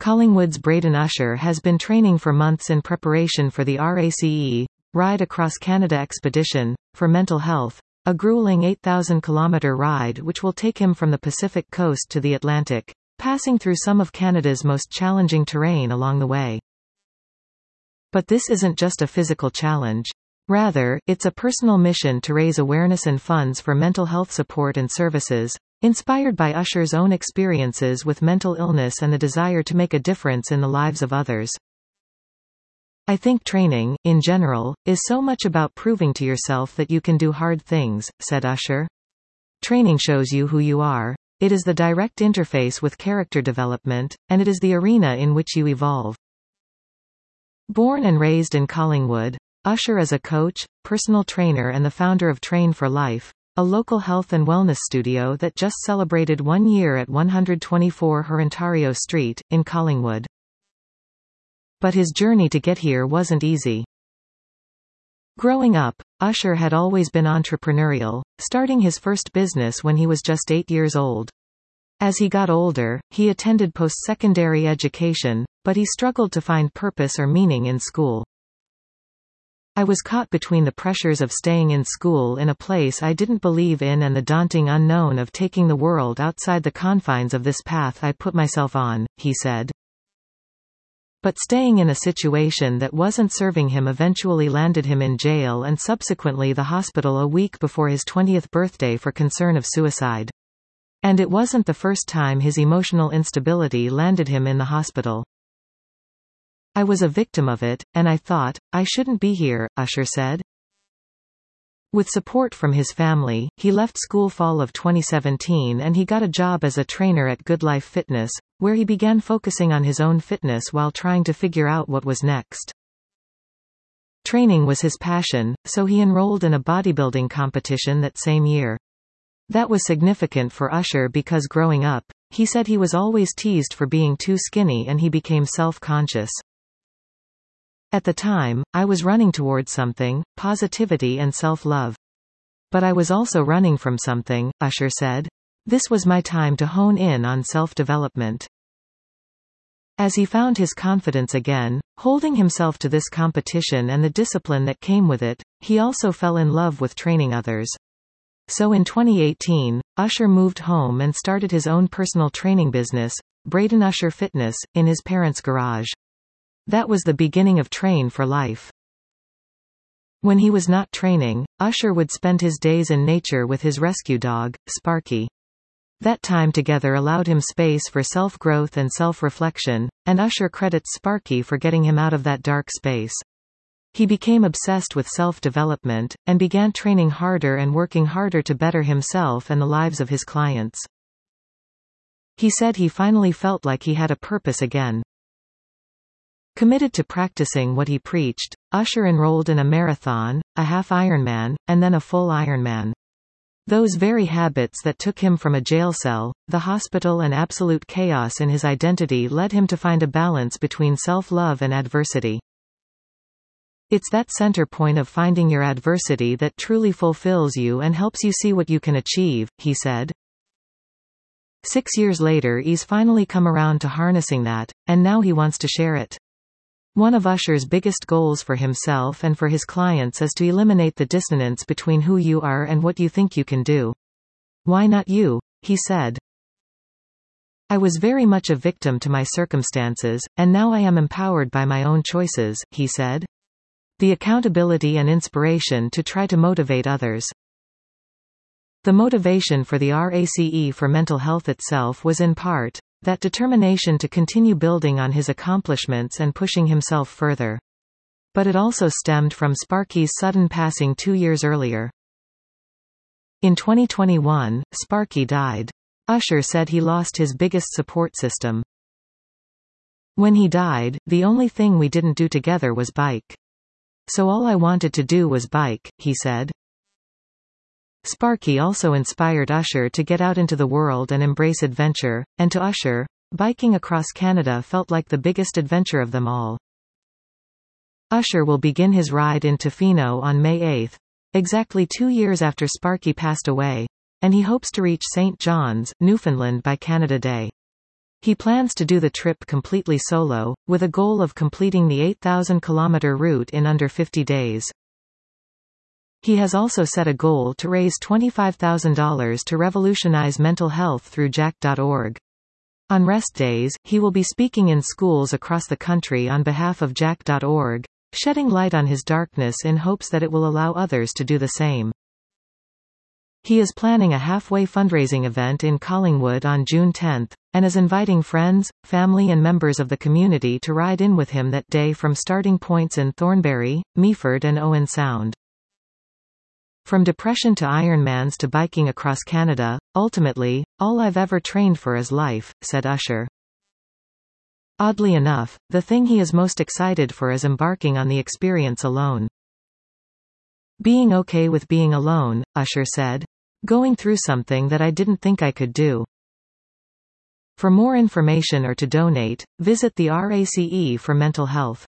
Collingwood's Braden Usher has been training for months in preparation for the RACE, Ride Across Canada expedition, for mental health, a grueling 8,000-kilometre ride which will take him from the Pacific coast to the Atlantic, passing through some of Canada's most challenging terrain along the way. But this isn't just a physical challenge. Rather, it's a personal mission to raise awareness and funds for mental health support and services, inspired by Usher's own experiences with mental illness and the desire to make a difference in the lives of others. I think training, in general, is so much about proving to yourself that you can do hard things, said Usher. Training shows you who you are. It is the direct interface with character development, and it is the arena in which you evolve. Born and raised in Collingwood, Usher is a coach, personal trainer and the founder of Train for Life, a local health and wellness studio that just celebrated 1 year at 124 Ontario Street, in Collingwood. But his journey to get here wasn't easy. Growing up, Usher had always been entrepreneurial, starting his first business when he was just 8 years old. As he got older, he attended post-secondary education, but he struggled to find purpose or meaning in school. I was caught between the pressures of staying in school in a place I didn't believe in and the daunting unknown of taking the world outside the confines of this path I put myself on, he said. But staying in a situation that wasn't serving him eventually landed him in jail and subsequently the hospital a week before his 20th birthday for concern of suicide. And it wasn't the first time his emotional instability landed him in the hospital. I was a victim of it, and I thought, I shouldn't be here, Usher said. With support from his family, he left school fall of 2017 and he got a job as a trainer at Good Life Fitness, where he began focusing on his own fitness while trying to figure out what was next. Training was his passion, so he enrolled in a bodybuilding competition that same year. That was significant for Usher because growing up, he said he was always teased for being too skinny and he became self-conscious. At the time, I was running towards something, positivity and self-love. But I was also running from something, Usher said. This was my time to hone in on self-development. As he found his confidence again, holding himself to this competition and the discipline that came with it, he also fell in love with training others. So in 2018, Usher moved home and started his own personal training business, Braden Usher Fitness, in his parents' garage. That was the beginning of Train for Life. When he was not training, Usher would spend his days in nature with his rescue dog, Sparky. That time together allowed him space for self-growth and self-reflection, and Usher credits Sparky for getting him out of that dark space. He became obsessed with self-development, and began training harder and working harder to better himself and the lives of his clients. He said he finally felt like he had a purpose again. Committed to practicing what he preached, Usher enrolled in a marathon, a half Ironman, and then a full Ironman. Those very habits that took him from a jail cell, the hospital and absolute chaos in his identity led him to find a balance between self-love and adversity. It's that center point of finding your adversity that truly fulfills you and helps you see what you can achieve, he said. 6 years later he's finally come around to harnessing that, and now he wants to share it. One of Usher's biggest goals for himself and for his clients is to eliminate the dissonance between who you are and what you think you can do. Why not you? He said. I was very much a victim to my circumstances, and now I am empowered by my own choices, he said. The accountability and inspiration to try to motivate others. The motivation for the RACE for mental health itself was in part that determination to continue building on his accomplishments and pushing himself further. But it also stemmed from Sparky's sudden passing 2 years earlier. In 2021, Sparky died. Usher said he lost his biggest support system. When he died, the only thing we didn't do together was bike. So all I wanted to do was bike, he said. Sparky also inspired Usher to get out into the world and embrace adventure, and to Usher, biking across Canada felt like the biggest adventure of them all. Usher will begin his ride in Tofino on May 8, exactly 2 years after Sparky passed away, and he hopes to reach St. John's, Newfoundland by Canada Day. He plans to do the trip completely solo, with a goal of completing the 8,000-kilometer route in under 50 days. He has also set a goal to raise $25,000 to revolutionize mental health through Jack.org. On rest days, he will be speaking in schools across the country on behalf of Jack.org, shedding light on his darkness in hopes that it will allow others to do the same. He is planning a halfway fundraising event in Collingwood on June 10, and is inviting friends, family and members of the community to ride in with him that day from starting points in Thornbury, Meaford and Owen Sound. From depression to Ironmans to biking across Canada, ultimately, all I've ever trained for is life, said Usher. Oddly enough, the thing he is most excited for is embarking on the experience alone. Being okay with being alone, Usher said. Going through something that I didn't think I could do. For more information or to donate, visit the RACE for Mental Health.